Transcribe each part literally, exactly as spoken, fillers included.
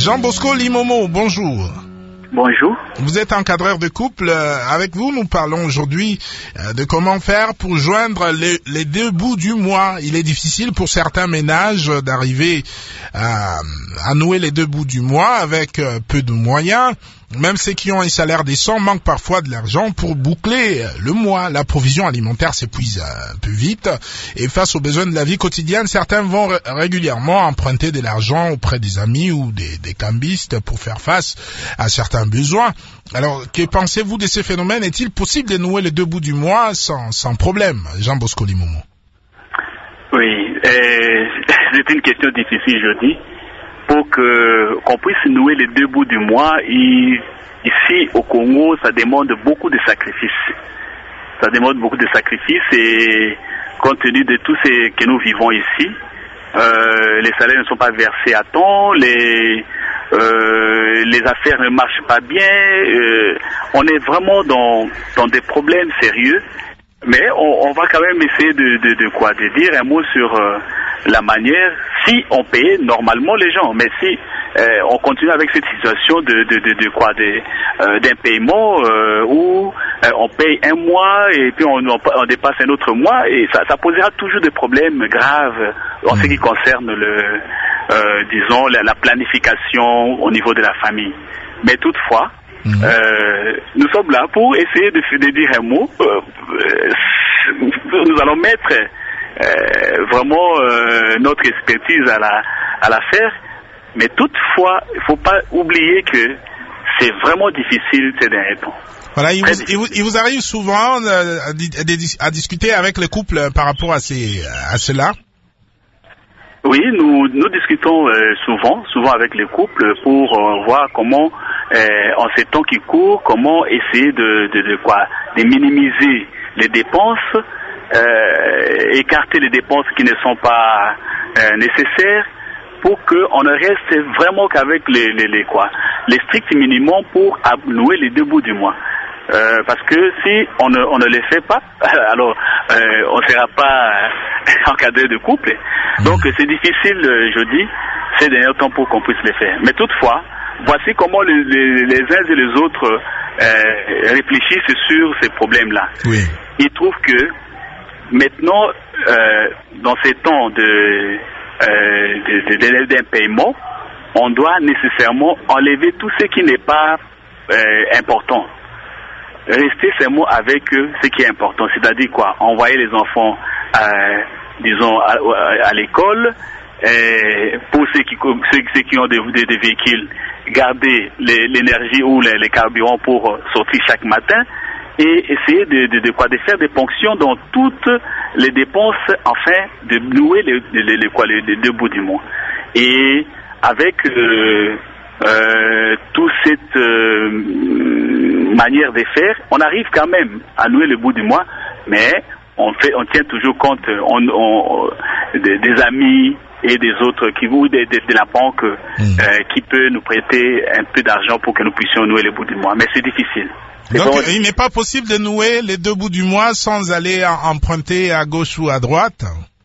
Jean Bosco Limomo, bonjour. Bonjour. Vous êtes encadreur de couple. Avec vous, nous parlons aujourd'hui de comment faire pour joindre les, les deux bouts du mois. Il est difficile pour certains ménages d'arriver à, à nouer les deux bouts du mois avec peu de moyens. Même ceux qui ont un salaire décent manquent parfois de l'argent pour boucler le mois. La provision alimentaire s'épuise un peu vite. Et face aux besoins de la vie quotidienne, certains vont régulièrement emprunter de l'argent auprès des amis ou des, des cambistes pour faire face à certains besoins. Alors, que pensez-vous de ces phénomènes? Est-il possible de nouer les deux bouts du mois sans, sans problème, Jean Bosco Limomo? Oui, euh, c'est une question difficile, je dis. Pour que qu'on puisse nouer les deux bouts du mois, il, ici au Congo, ça demande beaucoup de sacrifices. Ça demande beaucoup de sacrifices et compte tenu de tout ce que nous vivons ici, euh, les salaires ne sont pas versés à temps, les euh, les affaires ne marchent pas bien, euh, on est vraiment dans dans des problèmes sérieux. Mais on, on va quand même essayer de, de, de quoi, de dire un mot sur euh, la manière, si on payait normalement les gens, mais si euh, on continue avec cette situation de, de, de, de quoi, de, euh, d'un paiement euh, où euh, on paye un mois et puis on, on, on dépasse un autre mois, et ça, ça posera toujours des problèmes graves en ce qui concerne le, euh, disons, la, la planification au niveau de la famille. Mais toutefois, Mmh. Euh, nous sommes là pour essayer de, de dire un mot. Euh, euh, nous allons mettre euh, vraiment euh, notre expertise à la à l'affaire, mais toutefois, il ne faut pas oublier que c'est vraiment difficile ces derniers temps. Voilà, il vous, il, vous, il vous arrive souvent euh, à, à, à discuter avec le couple par rapport à, ces, à cela? Oui, nous, nous discutons euh, souvent, souvent avec les couples pour euh, voir comment, euh, en ces temps qui courent, comment essayer de, de, de quoi, de minimiser les dépenses, euh, écarter les dépenses qui ne sont pas euh, nécessaires, pour qu'on ne reste vraiment qu'avec les, les, les quoi, les stricts minimums pour nouer les deux bouts du mois. Euh, parce que si on ne, on ne les fait pas, alors euh, on ne sera pas euh, encadré de couple. Donc c'est difficile, euh, je dis, ces derniers temps pour qu'on puisse les faire. Mais toutefois, voici comment les, les, les uns et les autres euh, réfléchissent sur ces problèmes-là. Oui. Ils trouvent que maintenant, euh, dans ces temps de, euh, de, de, de, d'un paiement, on doit nécessairement enlever tout ce qui n'est pas euh, important. Rester seulement avec eux, ce qui est important, c'est-à-dire quoi, envoyer les enfants, euh, disons, à, à, à l'école, euh, pour ceux qui, ceux, ceux qui ont des, des, des véhicules, garder les, l'énergie ou les, les carburants pour sortir chaque matin, et essayer de, de, de, quoi, de faire des ponctions dans toutes les dépenses, afin de nouer les, les, les, quoi, les, les deux bouts du mois. Et avec euh, euh, toute cette euh, manière de faire, on arrive quand même à nouer le bout du mois, mais on fait, on tient toujours compte on, on, des, des amis et des autres qui ou de, de, de la banque mmh. euh, qui peut nous prêter un peu d'argent pour que nous puissions nouer le bout du mois, mais c'est difficile. C'est Donc bon. Il n'est pas possible de nouer les deux bouts du mois sans aller emprunter à gauche ou à droite?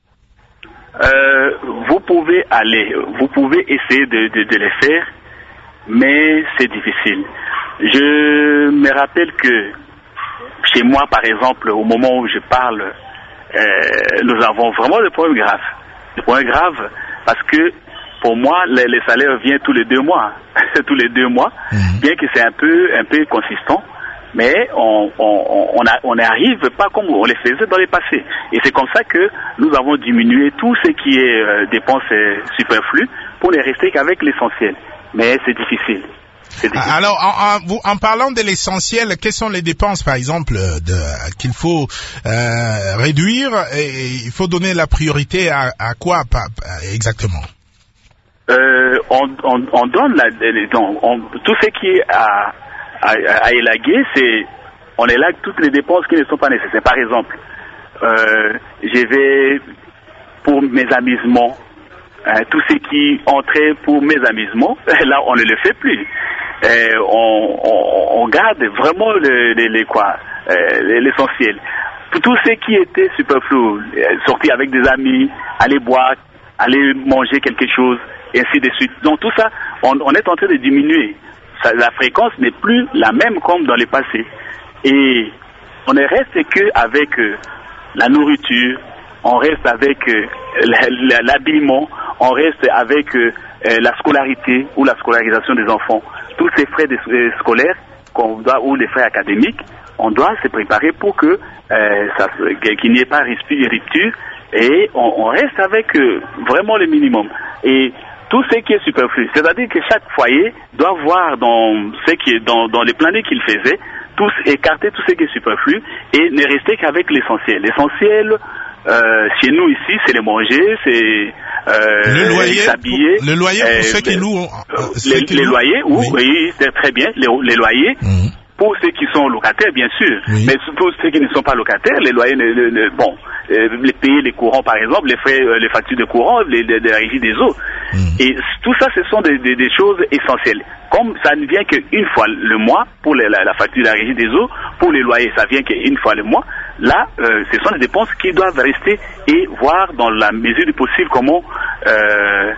Euh, vous pouvez aller, vous pouvez essayer de, de, de les faire, mais c'est difficile. Je me rappelle que chez moi, par exemple, au moment où je parle, euh, nous avons vraiment des problèmes graves. Des problèmes graves parce que pour moi, les, les salaires viennent tous les deux mois. tous les deux mois, mmh. Bien que c'est un peu, un peu consistant. Mais on on on, a, on n'arrive pas comme on les faisait dans le passé. Et c'est comme ça que nous avons diminué tout ce qui est euh, dépenses euh, superflues pour ne rester qu'avec l'essentiel. Mais c'est difficile. C'est difficile. Alors, en, en, en parlant de l'essentiel, quelles sont les dépenses, par exemple, de, qu'il faut euh, réduire, et il faut donner la priorité à, à quoi pas, exactement? euh, on, on, on donne la, on, on, tout ce qui est à À, à élaguer, c'est on élague toutes les dépenses qui ne sont pas nécessaires. Par exemple, euh, je vais pour mes amusements, hein, tout ce qui entrait pour mes amusements, là on ne le fait plus. Euh, on, on, on garde vraiment le, les, les quoi, euh, l'essentiel. Tout ce qui était superflu, sortir avec des amis, aller boire, aller manger quelque chose, et ainsi de suite. Donc tout ça, on, on est en train de diminuer. Ça, la fréquence n'est plus la même comme dans le passé. Et on ne reste qu'avec euh, la nourriture, on reste avec euh, l'habillement, on reste avec euh, la scolarité ou la scolarisation des enfants. Tous ces frais de, euh, scolaires qu'on doit, ou les frais académiques, on doit se préparer pour que euh, ça, qu'il n'y ait pas rupture et on, on reste avec euh, vraiment le minimum. Et tout ce qui est superflu, c'est-à-dire que chaque foyer doit voir dans ce qui est dans, dans les plannings qu'il faisait, tous écarter tout ce qui est superflu et ne rester qu'avec l'essentiel. L'essentiel euh, chez nous ici, c'est les manger, c'est euh, le loyer, s'habiller. Pour, le loyer pour euh, ceux qui louent. Euh, les, les loyers, oui, oui, c'est très bien. Les, les loyers. Mmh. Pour ceux qui sont locataires, bien sûr, oui. Mais pour ceux qui ne sont pas locataires, les loyers, ne, ne, ne, bon, euh, les payer les courants, par exemple, les frais, euh, les factures de courant, les, les, les régies des eaux, mmh. Et tout ça, ce sont des, des, des choses essentielles. Comme ça ne vient qu'une fois le mois pour les, la, la facture de la régie des eaux, pour les loyers, ça vient qu'une fois le mois. Là, euh, ce sont des dépenses qui doivent rester et voir dans la mesure du possible comment euh,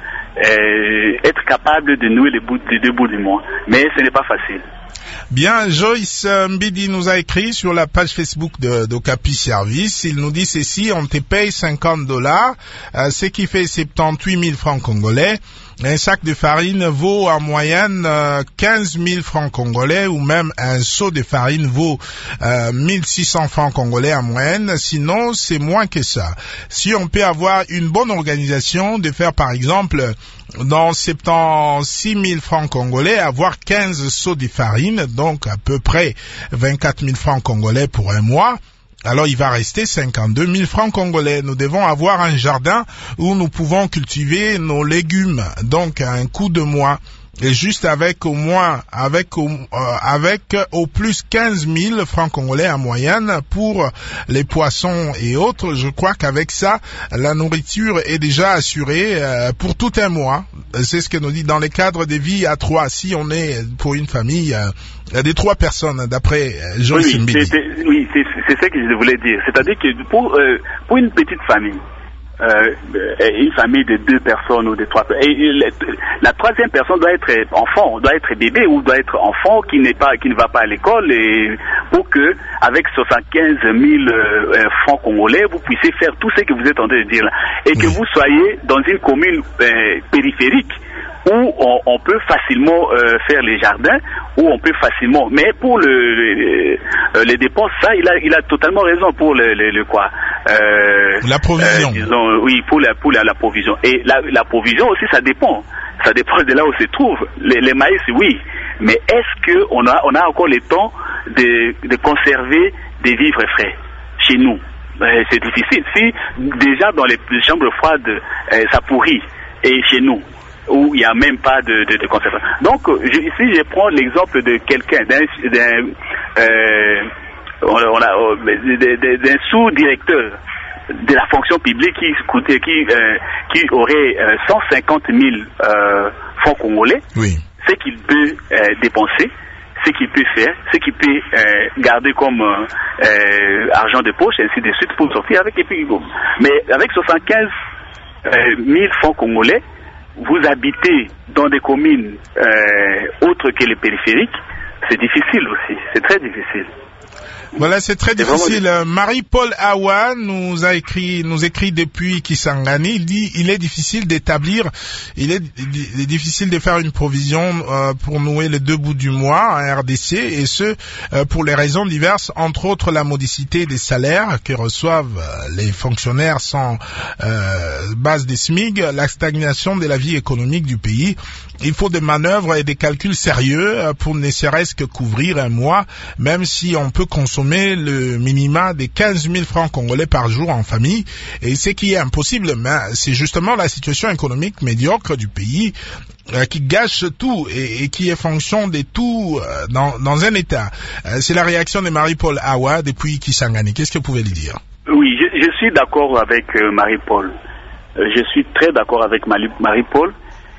euh, être capable de nouer les, bouts, les deux bouts du mois. Mais ce n'est pas facile. Bien, Joyce Mbidi nous a écrit sur la page Facebook de d'Okapi Service. Il nous dit ceci: on te paye cinquante dollars, euh, ce qui fait soixante-dix-huit mille francs congolais. Un sac de farine vaut en moyenne euh, quinze mille francs congolais, ou même un seau de farine vaut euh, mille six cents francs congolais en moyenne. Sinon, c'est moins que ça. Si on peut avoir une bonne organisation, de faire par exemple dans soixante-seize mille francs congolais, avoir quinze seaux de farine, donc à peu près vingt-quatre mille francs congolais pour un mois, alors il va rester cinquante-deux mille francs congolais. Nous devons avoir un jardin où nous pouvons cultiver nos légumes, donc à un coup de mois. Et juste avec au moins, avec au, euh, avec au plus quinze mille francs congolais en moyenne pour les poissons et autres, je crois qu'avec ça, la nourriture est déjà assurée euh, pour tout un mois. C'est ce que nous dit dans les cadres de vie à trois. Si on est pour une famille euh, des trois personnes, d'après euh, Joyce Mbidi. Oui, c'est, oui, c'est, c'est ça que je voulais dire. C'est-à-dire que pour, euh, pour une petite famille, Euh, une famille de deux personnes ou de trois personnes. Et la, la troisième personne doit être enfant, doit être bébé ou doit être enfant qui n'est pas, qui ne va pas à l'école, et pour que avec soixante-quinze mille euh, francs congolais, vous puissiez faire tout ce que vous êtes en train de dire là, et que vous soyez dans une commune euh, périphérique où on, on peut facilement euh, faire les jardins, où on peut facilement. Mais pour le, le, euh, les dépenses, ça, il a, il a totalement raison pour le, le, le quoi. Euh, la provision. Euh, disons, oui, pour la, pour la, la provision. Et la, la provision aussi, ça dépend. Ça dépend de là où se trouve. Les, les maïs, oui. Mais est-ce que on a, on a encore le temps de, de conserver des vivres frais chez nous? Euh, c'est difficile. Si déjà dans les chambres froides, euh, ça pourrit, et chez nous, où il n'y a même pas de, de, de conservation. Donc, je, ici, je prends l'exemple de quelqu'un, d'un, d'un, euh, on, on a, d'un sous-directeur de la fonction publique qui, qui, euh, qui aurait euh, cent cinquante mille euh, francs congolais, oui. Ce qu'il peut euh, dépenser, ce qu'il peut faire, ce qu'il peut euh, garder comme euh, argent de poche, ainsi de suite, pour sortir avec, et puis, bon. Mais avec soixante-quinze mille francs congolais, vous habitez dans des communes euh, autres que les périphériques, c'est difficile aussi, c'est très difficile. Voilà, c'est très difficile. Marie-Paul Awa nous a écrit, nous écrit depuis Kisangani. Il dit, il est difficile d'établir, il est, il est difficile de faire une provision euh, pour nouer les deux bouts du mois en R D C, et ce euh, pour les raisons diverses, entre autres la modicité des salaires que reçoivent les fonctionnaires sans euh, base des S M I G, la stagnation de la vie économique du pays. Il faut des manœuvres et des calculs sérieux pour ne serait-ce que couvrir un mois, même si on peut consommer le minima de quinze mille francs congolais par jour en famille. Et ce qui est impossible, mais c'est justement la situation économique médiocre du pays euh, qui gâche tout et, et qui est fonction de tout euh, dans, dans un État. Euh, c'est la réaction de Marie-Paul Awa depuis Kisangani. Qu'est-ce que vous pouvez lui dire? Oui, je, je suis d'accord avec euh, Marie-Paul. Euh, je suis très d'accord avec Marie-Paul.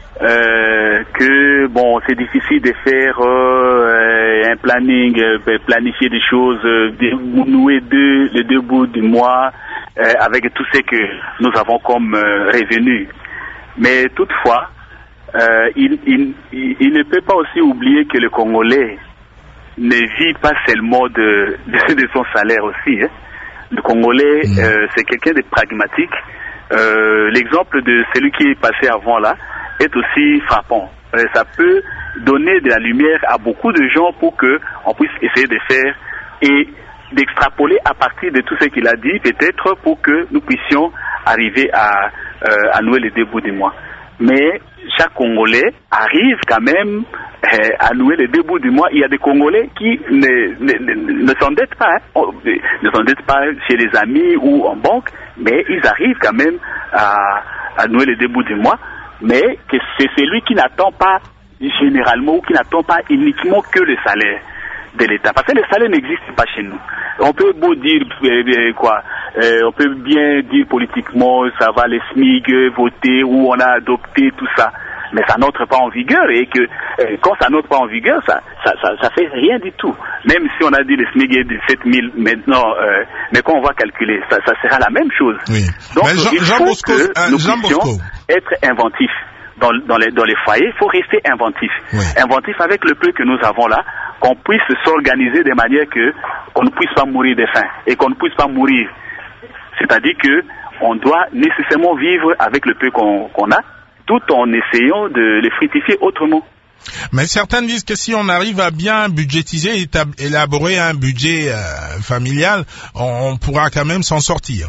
Euh, que bon, c'est difficile de faire euh, un planning, euh, planifier des choses, euh, de nouer deux, les deux bouts du mois euh, avec tout ce que nous avons comme euh, revenus. Mais toutefois, euh, il, il, il, il ne peut pas aussi oublier que le Congolais ne vit pas seulement de, de, de son salaire aussi. Hein. Le Congolais, mmh. euh, c'est quelqu'un de pragmatique. Euh, l'exemple de celui qui est passé avant là est aussi frappant. Euh, ça peut donner de la lumière à beaucoup de gens pour qu'on puisse essayer de faire et d'extrapoler à partir de tout ce qu'il a dit, peut-être pour que nous puissions arriver à, euh, à nouer les deux bouts du mois. Mais chaque Congolais arrive quand même euh, à nouer les deux bouts du mois. Il y a des Congolais qui ne, ne, ne, ne s'endettent pas, hein, ne s'endettent pas chez les amis ou en banque, mais ils arrivent quand même à, à nouer les deux bouts du mois. Mais que c'est celui qui n'attend pas généralement ou qui n'attend pas uniquement que le salaire de l'État. Parce que le salaire n'existe pas chez nous. On peut beau dire euh, quoi, euh, on peut bien dire politiquement ça va les S M I G voter ou on a adopté tout ça, mais ça n'entre pas en vigueur et que euh, quand ça n'entre pas en vigueur, ça, ça ça ça fait rien du tout. Même si on a dit les S M I G est de sept mille maintenant, euh, mais quand on va calculer, ça, ça sera la même chose. Oui. Donc Jean, il Jean faut Bosco, que euh, nous Jean puissions Bosco. être inventifs. Dans, dans, les, dans les foyers, il faut rester inventif. Oui. Inventif avec le peu que nous avons là, qu'on puisse s'organiser de manière que qu'on ne puisse pas mourir de faim et qu'on ne puisse pas mourir. C'est-à-dire que on doit nécessairement vivre avec le peu qu'on, qu'on a, tout en essayant de les fructifier autrement. Mais certains disent que si on arrive à bien budgétiser et étab- élaborer un budget euh, familial, on, on pourra quand même s'en sortir.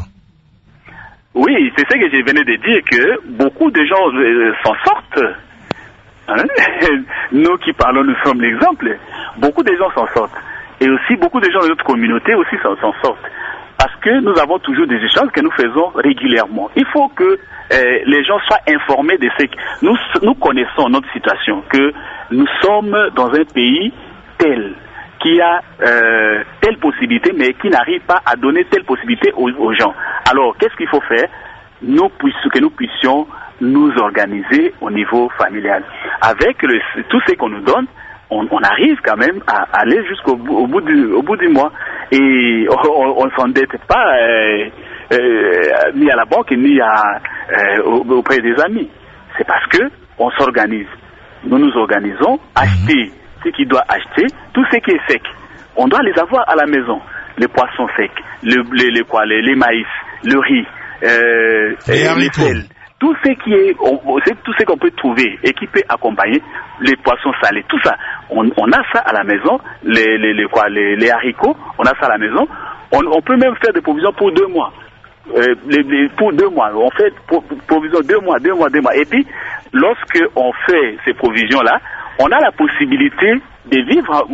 Oui, c'est ce que je venais de dire, que beaucoup de gens euh, s'en sortent. Hein? Nous qui parlons, nous sommes l'exemple. Beaucoup de gens s'en sortent. Et aussi, beaucoup de gens de notre communauté aussi s'en, s'en sortent. Parce que nous avons toujours des échanges que nous faisons régulièrement. Il faut que euh, les gens soient informés de ce que nous, nous connaissons notre situation, que nous sommes dans un pays tel, qui a euh, telle possibilité, mais qui n'arrive pas à donner telle possibilité aux, aux gens. Alors, qu'est-ce qu'il faut faire? Nous puissions, que nous puissions nous organiser au niveau familial. Avec le, tout ce qu'on nous donne, on, on arrive quand même à, à aller jusqu'au bout, au bout, du, au bout du mois. Et on ne s'endette pas euh, euh, ni à la banque, ni à, euh, auprès des amis. C'est parce que on s'organise. Nous nous organisons, acheter ce qui doit acheter, tout ce qui est sec. On doit les avoir à la maison. Les poissons secs, le, les, les, quoi, les, les maïs, le riz, euh, les, les sels. Tout ce qui est, on, c'est tout ce qu'on peut trouver et qui peut accompagner les poissons salés, tout ça. On, on a ça à la maison, les, les, les, quoi, les, les haricots, on a ça à la maison. On, on peut même faire des provisions pour deux mois. Euh, les, les, pour deux mois, on fait pro, provision deux mois, deux mois, deux mois. Et puis, lorsque on fait ces provisions-là, on a la possibilité de vivre,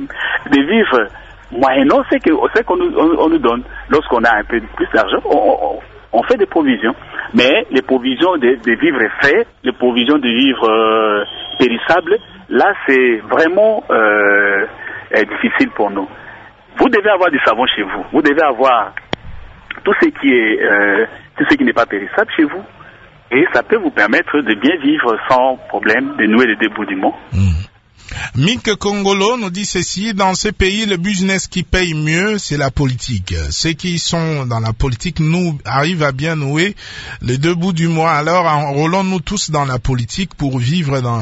de vivre moyennant ce que, ce qu'on nous, on, on nous donne. Lorsqu'on a un peu plus d'argent, on, on, on fait des provisions. Mais les provisions de, de vivres frais, les provisions de vivres euh, périssables, là, c'est vraiment euh, difficile pour nous. Vous devez avoir du savon chez vous. Vous devez avoir tout ce qui est, euh, tout ce qui n'est pas périssable chez vous. Et ça peut vous permettre de bien vivre sans problème, de nouer les deux bouts du monde. Mmh. Mick Congolo nous dit ceci: dans ces pays, le business qui paye mieux, c'est la politique. Ceux qui sont dans la politique nous arrivent à bien nouer les deux bouts du mois. Alors enrôlons-nous tous dans la politique pour vivre dans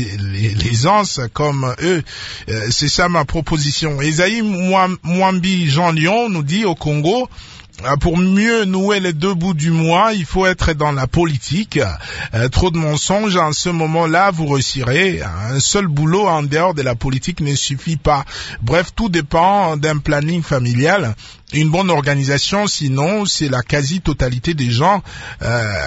l'aisance comme eux. C'est ça ma proposition. Esaïe Mwambi Jean Lyon nous dit au Congo, pour mieux nouer les deux bouts du mois, il faut être dans la politique. Euh, trop de mensonges, en ce moment-là, vous réussirez. Un seul boulot en dehors de la politique ne suffit pas. Bref, tout dépend d'un planning familial, une bonne organisation, sinon c'est la quasi-totalité des gens euh,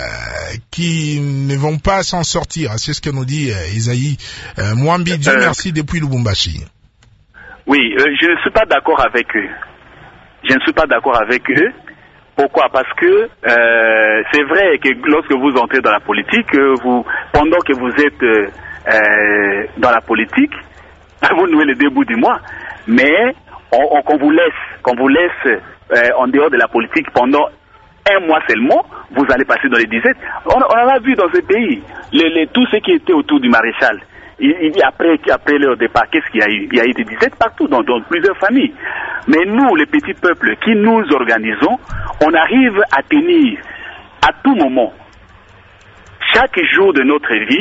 qui ne vont pas s'en sortir. C'est ce que nous dit euh, Esaïe euh, Mwambi. Dieu euh, merci depuis Lubumbashi. Oui, euh, je ne suis pas d'accord avec eux. Je ne suis pas d'accord avec eux. Pourquoi? Parce que euh, c'est vrai que lorsque vous entrez dans la politique, vous, pendant que vous êtes euh, dans la politique, vous nouez les deux bouts du mois. Mais on, on, qu'on vous laisse, qu'on vous laisse euh, en dehors de la politique pendant un mois seulement, vous allez passer dans les disettes. On, on en a vu dans ce pays, les, les, tout ce qui était autour du maréchal. Il, il, après, après leur départ, qu'est-ce qu'il y a eu? Il y a eu des disettes partout, dans, dans plusieurs familles. Mais nous, les petits peuples qui nous organisons, on arrive à tenir à tout moment. Chaque jour de notre vie,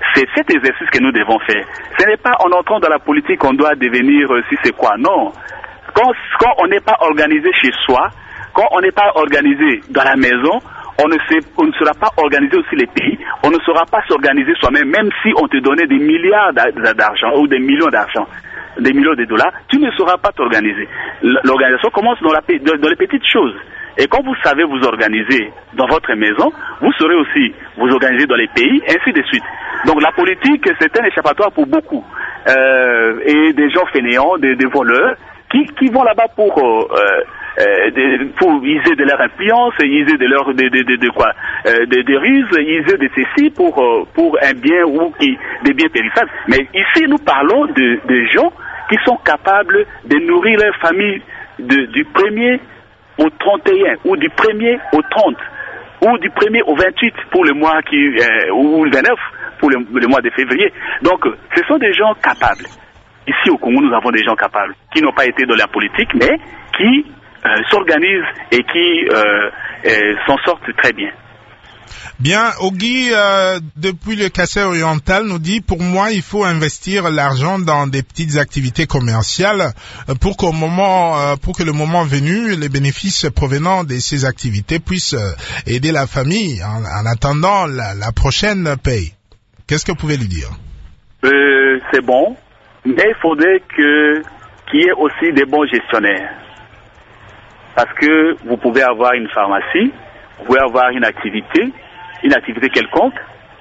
c'est cet exercice que nous devons faire. Ce n'est pas en entrant dans la politique qu'on doit devenir euh, si c'est quoi, non. Quand, quand on n'est pas organisé chez soi, quand on n'est pas organisé dans la maison, on ne, sait, on ne sera pas organisé aussi les pays, on ne saura pas s'organiser soi-même, même si on te donnait des milliards d'argent ou des millions d'argent, des millions de dollars, tu ne sauras pas t'organiser. L'organisation commence dans, la, dans les petites choses. Et quand vous savez vous organiser dans votre maison, vous saurez aussi vous organiser dans les pays, ainsi de suite. Donc la politique, c'est un échappatoire pour beaucoup. Euh, et des gens fainéants, des, des voleurs, qui, qui vont là-bas pour... Euh, Euh, de, pour user de leur influence, user de leur de, de, de, de quoi, euh, de, de ruses, user de ceci pour euh, pour un bien ou qui des biens périssables. Mais ici nous parlons de, de gens qui sont capables de nourrir leur famille de, du premier au trente et un ou du premier au trente ou du premier au vingt-huit pour le mois qui euh, ou le vingt-neuf pour le, le mois de février. Donc ce sont des gens capables. Ici au Congo nous avons des gens capables qui n'ont pas été dans la politique mais qui Euh, s'organisent et qui euh, euh, s'en sortent très bien. Bien, Ogui, euh, depuis le Kassai oriental, nous dit, pour moi, il faut investir l'argent dans des petites activités commerciales euh, pour qu'au moment, euh, pour que le moment venu, les bénéfices provenant de ces activités puissent euh, aider la famille en, en attendant la, la prochaine paye. Qu'est-ce que vous pouvez lui dire? euh, C'est bon, mais il faudrait que qu'il y ait aussi des bons gestionnaires. Parce que vous pouvez avoir une pharmacie, vous pouvez avoir une activité, une activité quelconque,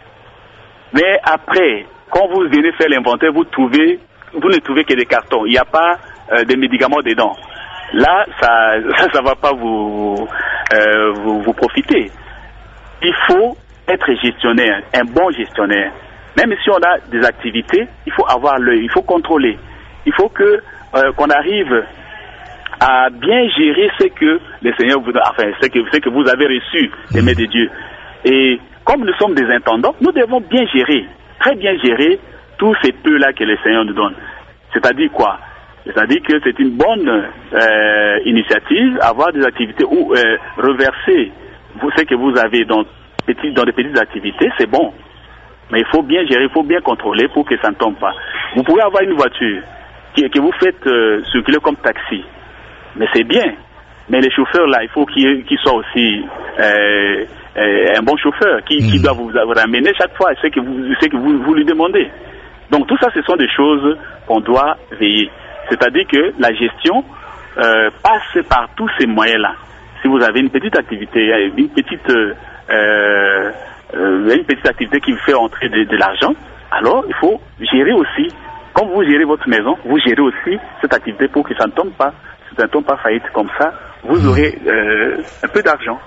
mais après, quand vous venez faire l'inventaire, vous trouvez, vous ne trouvez que des cartons. Il n'y a pas euh, de médicaments dedans. Là, ça, ça va pas vous, euh, vous, vous profiter. Il faut être gestionnaire, un bon gestionnaire. Même si on a des activités, il faut avoir l'œil, il faut contrôler. Il faut que euh, qu'on arrive à bien gérer ce que le Seigneur vous a, enfin, ce que, ce que vous avez reçu des mains de Dieu. Et comme nous sommes des intendants, nous devons bien gérer, très bien gérer tous ces peu-là que le Seigneur nous donne. C'est-à-dire quoi? C'est-à-dire que c'est une bonne euh, initiative, avoir des activités ou euh, reverser vous, ce que vous avez dans, petit, dans des petites activités, c'est bon. Mais il faut bien gérer, il faut bien contrôler pour que ça ne tombe pas. Vous pouvez avoir une voiture qui, que vous faites euh, circuler comme taxi. Mais c'est bien. Mais les chauffeurs, là, il faut qu'ils qu'ils soient aussi euh, euh, un bon chauffeur, qui, mmh. qui doit vous, vous ramener chaque fois ce que, vous, ce que vous, vous lui demandez. Donc tout ça, ce sont des choses qu'on doit veiller. C'est-à-dire que la gestion euh, passe par tous ces moyens-là. Si vous avez une petite activité, une petite, euh, euh, une petite activité qui vous fait entrer de, de l'argent, alors il faut gérer aussi. Quand vous gérez votre maison, vous gérez aussi cette activité pour que ça ne tombe pas. Ça ne tombe pas faillite comme ça, vous aurez euh, un peu d'argent.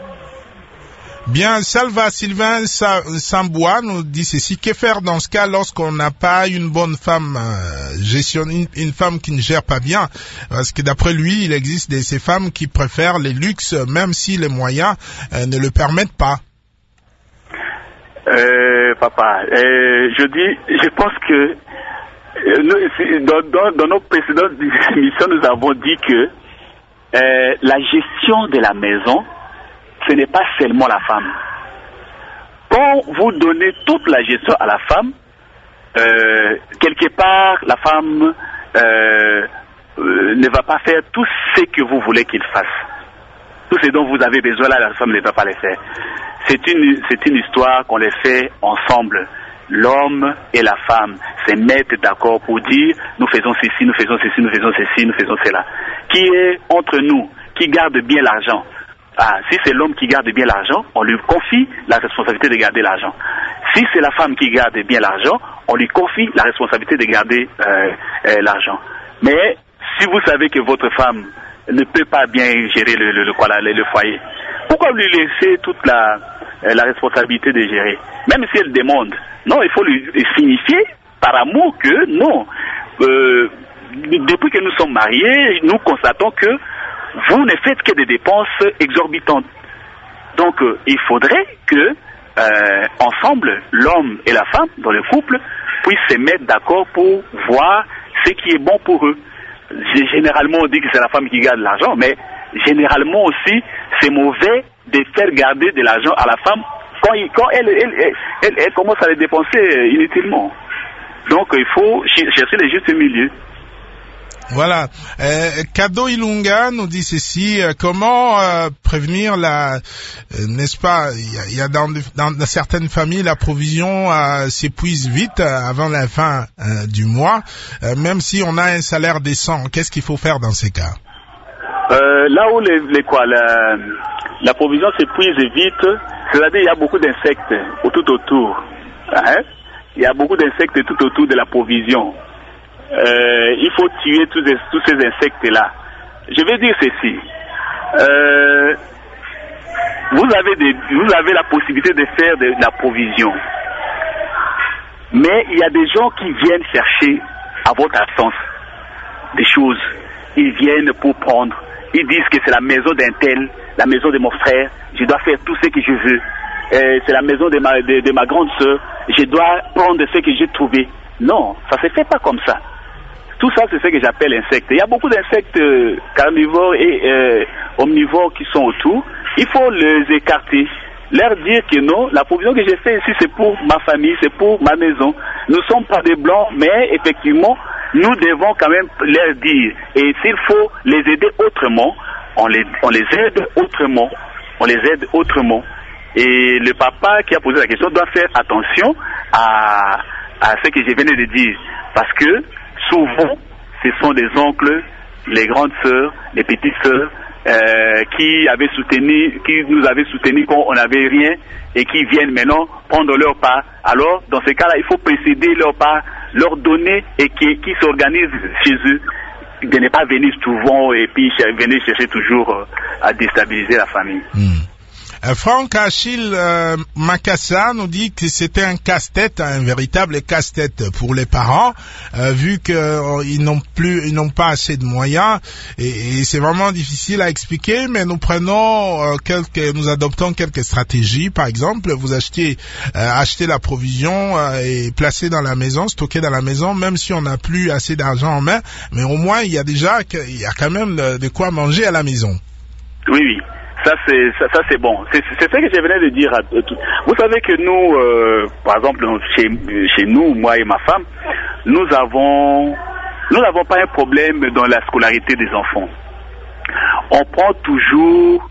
Bien, Salva Sylvain Sambois nous dit ceci. Que faire dans ce cas lorsqu'on n'a pas une bonne femme euh, gestion, une, une femme qui ne gère pas bien? Parce que d'après lui, il existe de ces femmes qui préfèrent les luxes, même si les moyens euh, ne le permettent pas. Euh, papa, euh, je dis, je pense que Nous, dans, dans, dans nos précédentes émissions, nous avons dit que euh, la gestion de la maison, ce n'est pas seulement la femme. Quand vous donnez toute la gestion à la femme, euh, quelque part, la femme euh, euh, ne va pas faire tout ce que vous voulez qu'il fasse. Tout ce dont vous avez besoin là, la femme ne va pas le faire. C'est une, c'est une histoire qu'on les fait ensemble. L'homme et la femme se mettent d'accord pour dire nous faisons ceci, nous faisons ceci, nous faisons ceci, nous faisons cela. Qui est entre nous, qui garde bien l'argent? Ah, si c'est l'homme qui garde bien l'argent, on lui confie la responsabilité de garder l'argent. Si c'est la femme qui garde bien l'argent, on lui confie la responsabilité de garder euh, euh, l'argent. Mais si vous savez que votre femme ne peut pas bien gérer le, le, le, le, le foyer, pourquoi lui laisser toute la, euh, la responsabilité de gérer? Même si elle demande. Non, il faut lui signifier par amour que non. Euh, depuis que nous sommes mariés, nous constatons que vous ne faites que des dépenses exorbitantes. Donc, euh, il faudrait que, euh, ensemble, l'homme et la femme, dans le couple, puissent se mettre d'accord pour voir ce qui est bon pour eux. Généralement, on dit que c'est la femme qui garde l'argent, mais généralement aussi, c'est mauvais de faire garder de l'argent à la femme quand, il, quand elle, elle, elle, elle, elle commence à les dépenser inutilement. Donc il faut chercher les justes milieux. Voilà. Euh, Kado Ilunga nous dit ceci, euh, comment euh, prévenir la, euh, n'est-ce pas, il y a, y a dans, dans, dans certaines familles, la provision euh, s'épuise vite euh, avant la fin euh, du mois, euh, même si on a un salaire décent. Qu'est-ce qu'il faut faire dans ces cas? euh, Là où les, les quoi, la, la provision s'épuise vite, c'est-à-dire il y a beaucoup d'insectes tout autour. Hein? Il y a beaucoup d'insectes tout autour de la provision. Euh, il faut tuer tous, ces, tous ces insectes-là. Je vais dire ceci. Euh, vous avez des, vous avez la possibilité de faire de, de la provision. Mais il y a des gens qui viennent chercher à votre absence des choses. Ils viennent pour prendre. Ils disent que c'est la maison d'un tel, la maison de mon frère. Je dois faire tout ce que je veux. Euh, c'est la maison de ma, de, de ma grande sœur. Je dois prendre ce que j'ai trouvé. Non, ça se fait pas comme ça. Tout ça, c'est ce que j'appelle insectes. Il y a beaucoup d'insectes euh, carnivores et euh, omnivores qui sont autour. Il faut les écarter, leur dire que non, la provision que j'ai faite ici, c'est pour ma famille, c'est pour ma maison. Nous ne sommes pas des blancs, mais effectivement, nous devons quand même leur dire. Et s'il faut les aider autrement, on les, on les aide autrement. On les aide autrement. Et le papa qui a posé la question doit faire attention à, à ce que je venais de dire. Parce que souvent, ce sont des oncles, les grandes sœurs, les petites sœurs, euh, qui avaient soutenu, qui nous avaient soutenu quand on n'avait rien et qui viennent maintenant prendre leur part. Alors, dans ces cas-là, il faut précéder leur part, leur donner et qui, qui s'organisent chez eux, de ne pas venir souvent et puis venir chercher toujours euh, à déstabiliser la famille. Mmh. Euh, Franck Achille euh, Makassa nous dit que c'était un casse-tête, un véritable casse-tête pour les parents, euh, vu qu'ils euh, n'ont plus, ils n'ont pas assez de moyens, et, et c'est vraiment difficile à expliquer. Mais nous prenons euh, quelques, nous adoptons quelques stratégies. Par exemple, vous achetez, euh, achetez la provision euh, et placez dans la maison, stocker dans la maison, même si on n'a plus assez d'argent en main, mais au moins il y a déjà, il y a quand même de, de quoi manger à la maison. Oui, oui. Ça c'est ça, ça c'est bon. C'est c'est ce que je venais de dire. À, tout. Vous savez que nous, euh, par exemple, chez chez nous, moi et ma femme, nous avons nous n'avons pas un problème dans la scolarité des enfants. On prend toujours,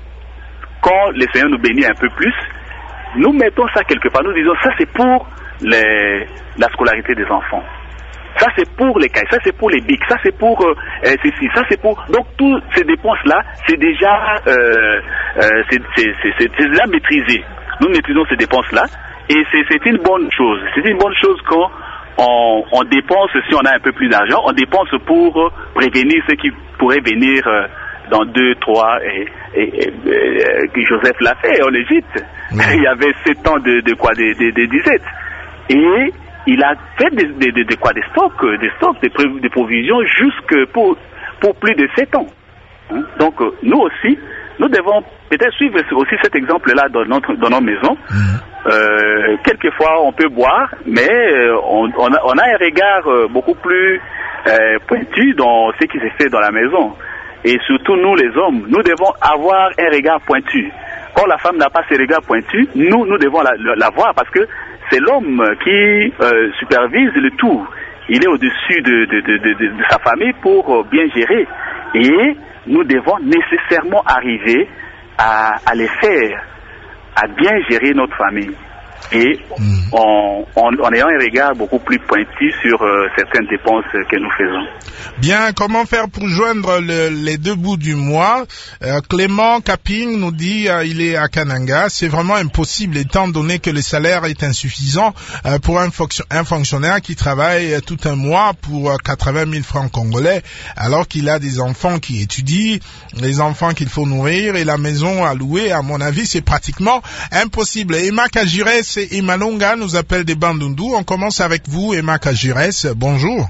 quand le Seigneur nous bénit un peu plus, nous mettons ça quelque part. Nous disons ça c'est pour les, la scolarité des enfants. Ça c'est pour les cailles, ça c'est pour les bics, ça c'est pour euh, ceci, ça c'est pour... Donc toutes ces dépenses-là, c'est déjà, euh, euh, c'est, c'est, c'est, c'est, c'est déjà maîtrisé. Nous maîtrisons ces dépenses-là et c'est, c'est une bonne chose. C'est une bonne chose quand on, on dépense, si on a un peu plus d'argent, on dépense pour prévenir ce qui pourrait venir euh, dans deux, trois, et, et, et, et Joseph l'a fait en Égypte. Mmh. Il y avait sept ans de, de quoi, de, de, de disette. Et il a fait des, des, des, des, quoi, des stocks, des stocks, des, des provisions jusque pour, pour plus de sept ans. Hein? Donc, nous aussi, nous devons peut-être suivre aussi cet exemple-là dans, notre, dans nos maisons. Mmh. Euh, quelquefois, on peut boire, mais on, on, a, on a un regard beaucoup plus euh, pointu dans ce qui se fait dans la maison. Et surtout, nous, les hommes, nous devons avoir un regard pointu. Quand la femme n'a pas ce regard pointu, nous, nous devons l'avoir la parce que c'est l'homme qui euh, supervise le tout. Il est au-dessus de, de, de, de, de sa famille pour bien gérer. Et nous devons nécessairement arriver à, à les faire, à bien gérer notre famille. Et mmh. en, en, en ayant un regard beaucoup plus pointu sur euh, certaines dépenses que nous faisons. Bien, comment faire pour joindre le, les deux bouts du mois? euh, Clément Caping nous dit, euh, il est à Kananga, c'est vraiment impossible étant donné que le salaire est insuffisant euh, pour un, fonction, un fonctionnaire qui travaille euh, tout un mois pour euh, quatre-vingt mille francs congolais, alors qu'il a des enfants qui étudient, les enfants qu'il faut nourrir et la maison à louer. À mon avis, c'est pratiquement impossible. Emma Kajures et Imalonga nous appellent des Bandundu. On commence avec vous, Emma Kajures. Bonjour.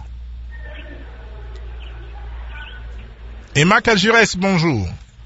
Emma Kajures, bonjour.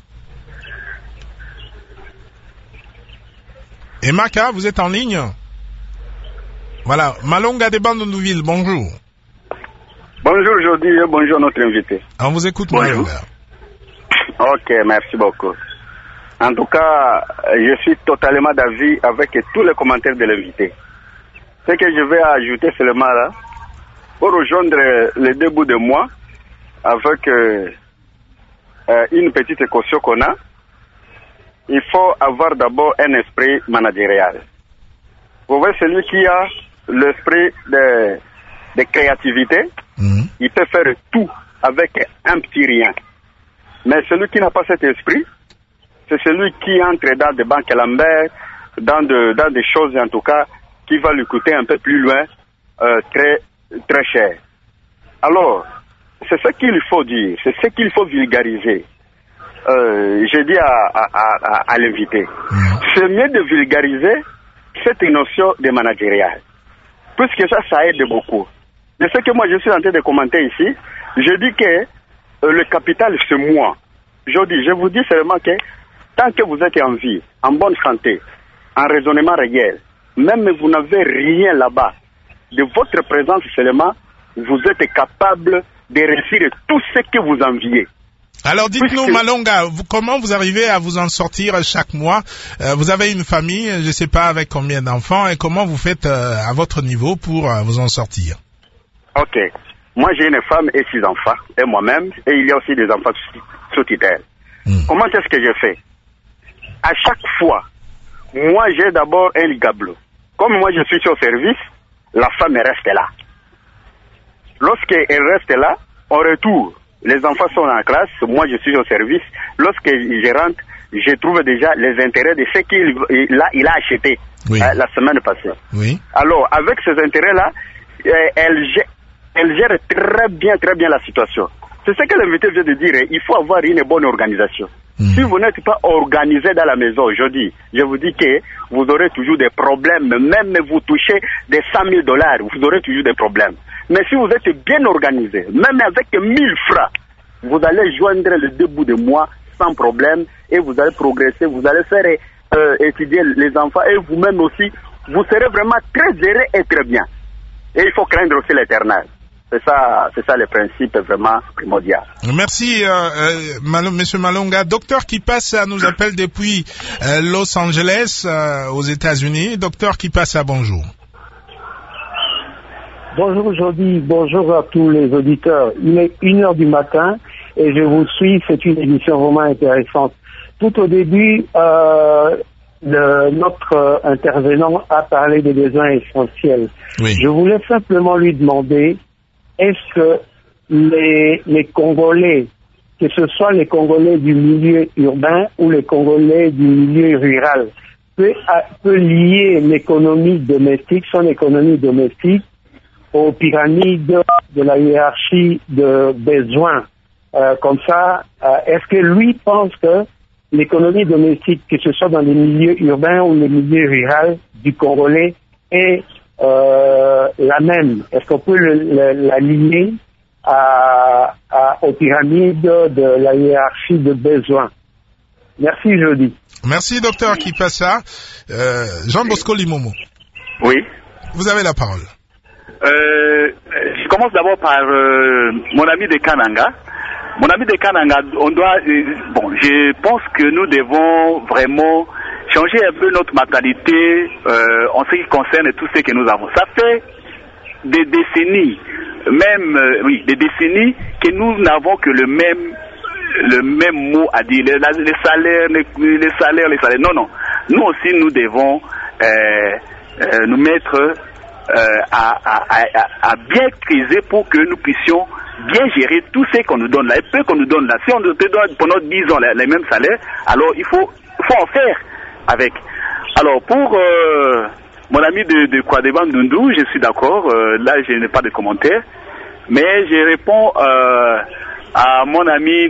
Emma Ka, vous êtes en ligne? Voilà. Malonga de Bandunduville, bonjour. Bonjour aujourd'hui et bonjour notre invité. On vous écoute, bonjour. Malonga. Ok, merci beaucoup. En tout cas, je suis totalement d'avis avec tous les commentaires de l'invité. Ce que je vais ajouter seulement là, pour rejoindre les deux bouts de moi, avec euh, euh, une petite caution qu'on a, il faut avoir d'abord un esprit managérial. Vous voyez, celui qui a l'esprit de, de créativité, mmh. il peut faire tout avec un petit rien. Mais celui qui n'a pas cet esprit, c'est celui qui entre dans des banques lambert, dans, de, dans des choses en tout cas, qui va lui coûter un peu plus loin, euh, très, très cher. Alors, c'est ce qu'il faut dire, c'est ce qu'il faut vulgariser. Euh, j'ai dit à, à, à, à l'invité, mmh. c'est mieux de vulgariser cette notion de managérial, puisque ça, ça aide beaucoup. De ce que moi je suis en train de commenter ici, je dis que euh, le capital c'est moi. Je dis, je vous dis seulement que tant que vous êtes en vie, en bonne santé, en raisonnement réel, même vous n'avez rien là-bas, de votre présence seulement, vous êtes capable de réussir tout ce que vous enviez. Alors dites-nous, Malonga, vous, comment vous arrivez à vous en sortir chaque mois? euh, Vous avez une famille, je ne sais pas avec combien d'enfants, et comment vous faites euh, à votre niveau pour euh, vous en sortir? Ok. Moi j'ai une femme et six enfants, et moi-même, et il y a aussi des enfants sous tutelle. Mmh. Comment est-ce que je fais? À chaque fois, moi j'ai d'abord un ligablo. Comme moi je suis sur service, la femme reste là. Lorsqu'elle reste là, on retourne. Les enfants sont en classe, moi je suis au service. Lorsque je rentre, je trouve déjà les intérêts de ce qu'il il a, il a acheté oui. euh, la semaine passée. Oui. Alors, avec ces intérêts-là, euh, elle, gère, elle gère très bien, très bien la situation. C'est ce que l'invité vient de dire, il faut avoir une bonne organisation. Mmh. Si vous n'êtes pas organisé dans la maison aujourd'hui, je vous dis que vous aurez toujours des problèmes, même vous touchez des cent mille dollars, vous aurez toujours des problèmes. Mais si vous êtes bien organisé, même avec mille francs, vous allez joindre les deux bouts de mois sans problème et vous allez progresser, vous allez faire euh, étudier les enfants et vous-même aussi, vous serez vraiment très heureux et très bien. Et il faut craindre aussi l'éternel. C'est ça, c'est ça le principe vraiment primordial. Merci, euh, euh, Mal- Monsieur Malonga. Docteur Kipassa nous appelle depuis euh, Los Angeles, euh, aux États-Unis. Docteur Kipassa, bonjour. Bonjour aujourd'hui, bonjour à tous les auditeurs. Il est une heure du matin et je vous suis, c'est une émission vraiment intéressante. Tout au début, euh, le, notre euh, intervenant a parlé des besoins essentiels. Oui. Je voulais simplement lui demander, est-ce que les, les Congolais, que ce soit les Congolais du milieu urbain ou les Congolais du milieu rural, peut, peut lier l'économie domestique, son économie domestique, aux pyramides de la hiérarchie de besoins. Euh, comme ça, euh, est-ce que lui pense que l'économie domestique, que ce soit dans les milieux urbains ou les milieux ruraux du Congolais, est euh, la même? Est-ce qu'on peut le, le, la lier à, à, aux pyramides de la hiérarchie de besoins? Merci, Jody. Merci, docteur Kipassa. Euh, Jean Bosco Limomo. Oui. Vous avez la parole. Euh, je commence d'abord par euh, mon ami de Kananga. Mon ami de Kananga, on doit, euh, bon, je pense que nous devons vraiment changer un peu notre mentalité euh, en ce qui concerne tout ce que nous avons. Ça fait des décennies, même, euh, oui, des décennies que nous n'avons que le même, le même mot à dire, les, les salaires, les, les salaires, les salaires. Non, non. Nous aussi, nous devons euh, euh, nous mettre Euh, à, à, à, à bien criser pour que nous puissions bien gérer tout ce qu'on nous donne là, et peu qu'on nous donne là. Si on nous donne pendant dix ans les, les mêmes salaires, alors il faut, il faut en faire avec. Alors pour euh, mon ami de, de Kwadeba Ndundu, je suis d'accord, euh, là je n'ai pas de commentaires, mais je réponds euh, à mon ami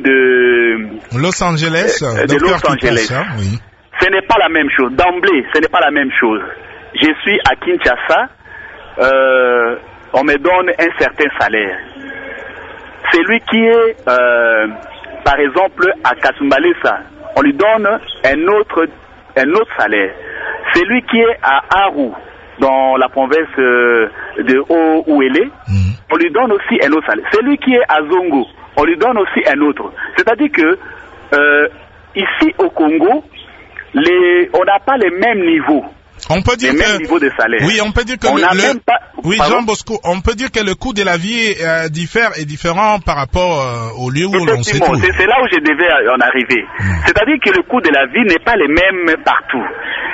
de Los Angeles, euh, de Los Angeles. Ça, oui. Ce n'est pas la même chose, d'emblée, ce n'est pas la même chose. Je suis à Kinshasa. Euh, on me donne un certain salaire. Celui qui est, euh, par exemple, à Kasumbalesa, on lui donne un autre, un autre salaire. Celui qui est à Aru, dans la province euh, de Haut-Ouélé, mmh. on lui donne aussi un autre salaire. Celui qui est à Zongo, on lui donne aussi un autre. C'est-à-dire que euh, ici au Congo, les, on n'a pas les mêmes niveaux. On peut dire les que, mêmes niveaux de salaire. Oui, on peut dire que on le, a le même pas, oui, pardon? Jean Bosco, on peut dire que le coût de la vie euh, diffère est différent par rapport euh, au lieu où l'on se trouve. C'est, c'est là où je devais en arriver. Mmh. C'est-à-dire que le coût de la vie n'est pas le même partout.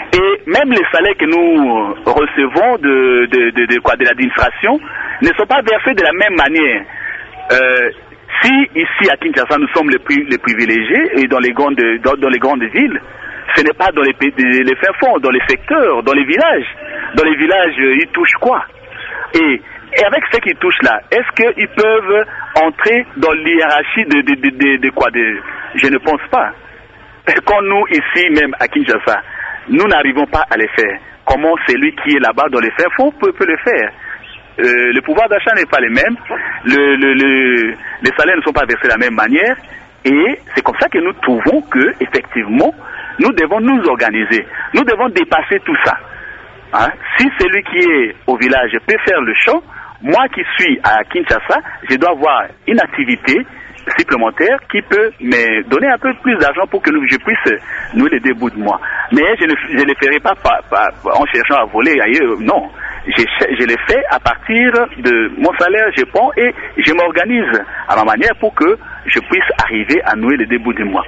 Et même les salaires que nous recevons de, de, de, de, quoi, de l'administration ne sont pas versés de la même manière. Euh, si ici à Kinshasa nous sommes les, plus, les privilégiés et dans les grandes, dans, dans les grandes villes, ce n'est pas dans les, les fins fonds, dans les secteurs, dans les villages. Dans les villages, ils touchent quoi? Et, et avec ce qu'ils touchent là, est-ce qu'ils peuvent entrer dans l'hiérarchie de, de, de, de, de quoi de, je ne pense pas. Quand nous, ici même à Kinshasa, nous n'arrivons pas à les faire, comment celui qui est là-bas dans les fins fonds peut, peut le faire? Euh, le pouvoir d'achat n'est pas le même, le, le, le, les salaires ne sont pas versés de la même manière, et c'est comme ça que nous trouvons que, effectivement, nous devons nous organiser, nous devons dépasser tout ça. Hein? Si celui qui est au village peut faire le champ, moi qui suis à Kinshasa, je dois avoir une activité supplémentaire qui peut me donner un peu plus d'argent pour que je puisse nouer les deux bouts de moi. Mais je ne je le ferai pas par, par, en cherchant à voler ailleurs, non. Je, je le fais à partir de mon salaire, je prends et je m'organise à ma manière pour que je puisse arriver à nouer les deux bouts de moi.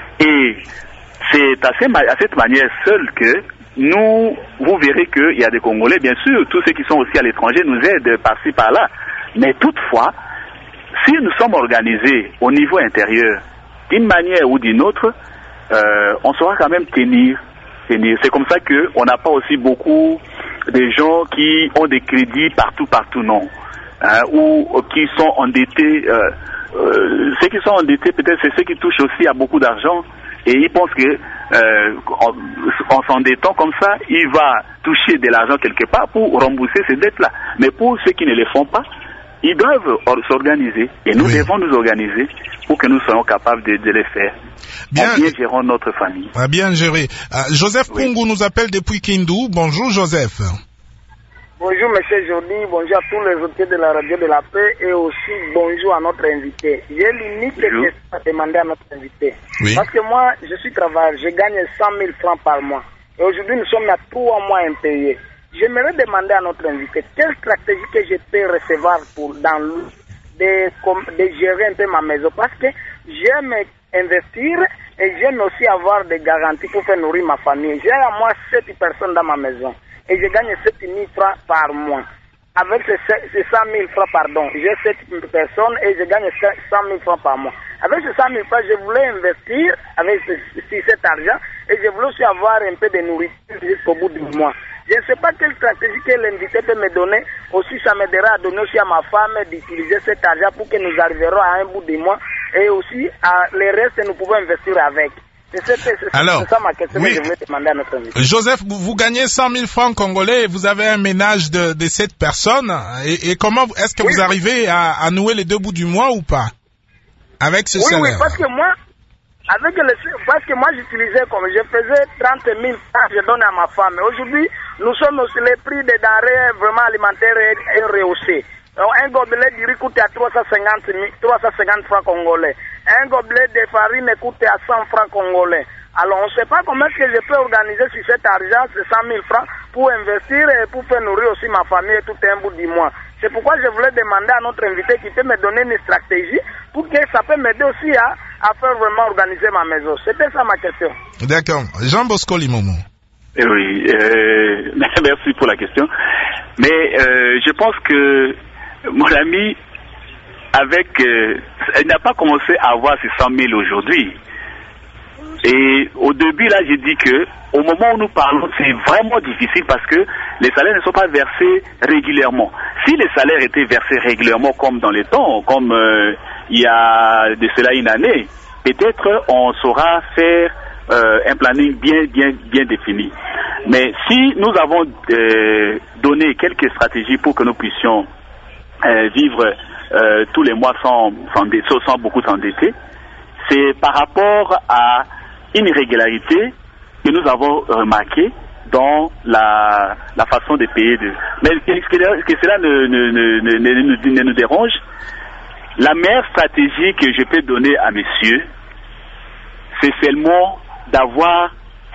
Et c'est à, ces, à cette manière seule que nous, vous verrez qu'il y a des Congolais, bien sûr, tous ceux qui sont aussi à l'étranger nous aident par-ci, par-là. Mais toutefois, si nous sommes organisés au niveau intérieur, d'une manière ou d'une autre, euh, on saura quand même tenir. tenir. C'est comme ça qu'on n'a pas aussi beaucoup de gens qui ont des crédits partout, partout, non. Hein, ou qui sont endettés. Euh, euh, ceux qui sont endettés, peut-être, c'est ceux qui touchent aussi à beaucoup d'argent. Et ils pensent que euh, en, en s'endettant comme ça, il va toucher de l'argent quelque part pour rembourser ces dettes-là. Mais pour ceux qui ne le font pas, ils doivent s'organiser. Et nous oui. devons nous organiser pour que nous soyons capables de, de les faire. Bien, en bien gérant notre famille. Bien géré. Euh, Joseph oui. Pungu nous appelle depuis Kindu. Bonjour Joseph. Bonjour M. Jordi, bonjour à tous les auditeurs de la radio de la paix et aussi bonjour à notre invité. J'ai l'unique question à demander à notre invité. Oui. Parce que moi, je suis travailleur, je gagne cent mille francs par mois. Et aujourd'hui, nous sommes à trois mois impayés. J'aimerais demander à notre invité quelle stratégie que je peux recevoir pour dans le, de, de gérer un peu ma maison. Parce que j'aime investir et j'aime aussi avoir des garanties pour faire nourrir ma famille. J'ai à moi sept personnes dans ma maison. Et je gagne sept mille francs par mois. Avec ces, ces cent mille francs, pardon, j'ai sept personnes et je gagne cent mille francs par mois. Avec ces cent mille francs, je voulais investir avec ce, cet argent et je voulais aussi avoir un peu de nourriture jusqu'au bout du mois. Je ne sais pas quelle stratégie que l'invité peut me donner. Aussi, ça m'aidera à donner aussi à ma femme d'utiliser cet argent pour que nous arriverons à un bout du mois. Et aussi, à, les restes, nous pouvons investir avec. C'est, c'est, c'est, Alors, c'est ça ma question oui. que je voulais demander à notre invité. Joseph, vous, vous gagnez cent mille francs congolais et vous avez un ménage de, de sept personnes. Et, et comment, est-ce que oui. vous arrivez à, à nouer les deux bouts du mois ou pas? Avec ce oui, salaire? Oui, parce que moi, avec le, parce que moi j'utilisais comme, je faisais trente mille francs, je donne à ma femme. Aujourd'hui, nous sommes aussi, les prix des denrées vraiment alimentaires est rehaussé. Donc, un gobelet de riz coûte à trois cent cinquante francs congolais. Un gobelet de farine coûte à cent francs congolais. Alors, on ne sait pas comment est-ce que je peux organiser sur cet argent, ces cent mille francs, pour investir et pour faire nourrir aussi ma famille tout un bout du mois. C'est pourquoi je voulais demander à notre invité qui peut me donner une stratégie pour que ça peut m'aider aussi à, à faire vraiment organiser ma maison. C'était ça ma question. D'accord. Jean Bosco Limomo. Oui, euh, merci pour la question. Mais euh, je pense que mon ami, avec, euh, elle n'a pas commencé à avoir ses cent mille aujourd'hui. Et au début, là, j'ai dit que au moment où nous parlons, c'est vraiment difficile parce que les salaires ne sont pas versés régulièrement. Si les salaires étaient versés régulièrement comme dans les temps, comme euh, il y a de cela une année, peut-être on saura faire euh, un planning bien, bien, bien défini. Mais si nous avons euh, donné quelques stratégies pour que nous puissions euh, vivre euh, tous les mois sans, sans, sans beaucoup s'endetter, c'est par rapport à une irrégularité que nous avons remarquée dans la, la façon de payer. De... Mais que, que cela ne, ne, ne, ne, ne, ne nous dérange, la meilleure stratégie que je peux donner à messieurs, c'est seulement d'avoir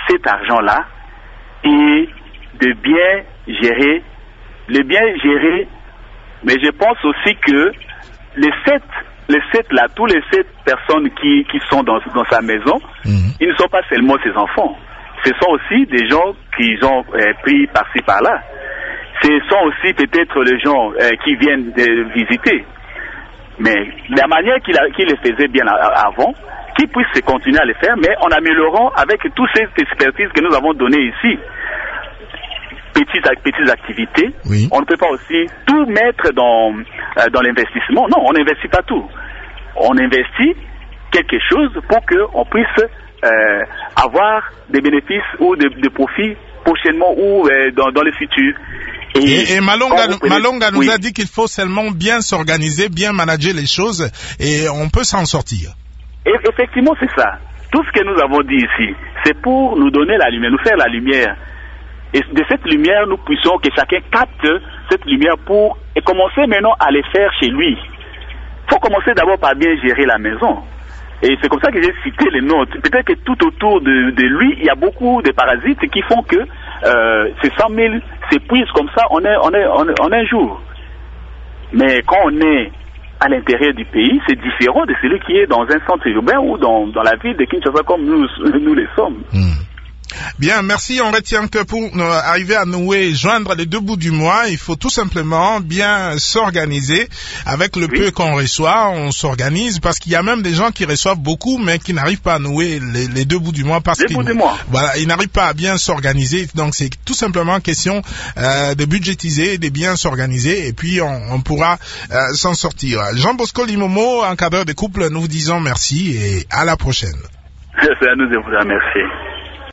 cet argent-là et de bien gérer, le bien gérer, mais je pense aussi que les sept, les sept là, tous les sept personnes qui, qui sont dans, dans sa maison, mmh. ils ne sont pas seulement ses enfants. Ce sont aussi des gens qui ont euh, pris par-ci par-là. Ce sont aussi peut-être les gens euh, qui viennent de visiter. Mais la manière qu'il, a, qu'il le faisait bien avant, qu'il puisse continuer à le faire, mais en améliorant avec toutes ces expertises que nous avons données ici. Petites, petites activités, oui. On ne peut pas aussi tout mettre dans, euh, dans l'investissement. Non, on n'investit pas tout. On investit quelque chose pour qu'on puisse euh, avoir des bénéfices ou des de profits prochainement ou euh, dans, dans le futur. Et, et, et Malonga, prenez... Malonga nous oui. a dit qu'il faut seulement bien s'organiser, bien manager les choses et on peut s'en sortir. Et effectivement, c'est ça. Tout ce que nous avons dit ici, c'est pour nous donner la lumière, nous faire la lumière. Et de cette lumière, nous puissions que chacun capte cette lumière pour et commencer maintenant à les faire chez lui. Il faut commencer d'abord par bien gérer la maison. Et c'est comme ça que j'ai cité les nôtres. Peut-être que tout autour de, de lui, il y a beaucoup de parasites qui font que euh, ces cent mille s'épuisent comme ça en un, en, un, en, un, en un jour. Mais quand on est à l'intérieur du pays, c'est différent de celui qui est dans un centre urbain ou dans, dans la ville de Kinshasa comme nous, nous les sommes. Mmh. Bien, merci. On retient que pour euh, arriver à nouer, joindre les deux bouts du mois, il faut tout simplement bien s'organiser. Avec le oui. peu qu'on reçoit, on s'organise parce qu'il y a même des gens qui reçoivent beaucoup, mais qui n'arrivent pas à nouer les, les deux bouts du mois parce qu'ils voilà, ils n'arrivent pas à bien s'organiser. Donc c'est tout simplement question euh, de budgétiser, de bien s'organiser, et puis on, on pourra euh, s'en sortir. Jean Bosco Limomo, encadreur de couple, nous vous disons merci et à la prochaine. C'est à nous de vous remercier.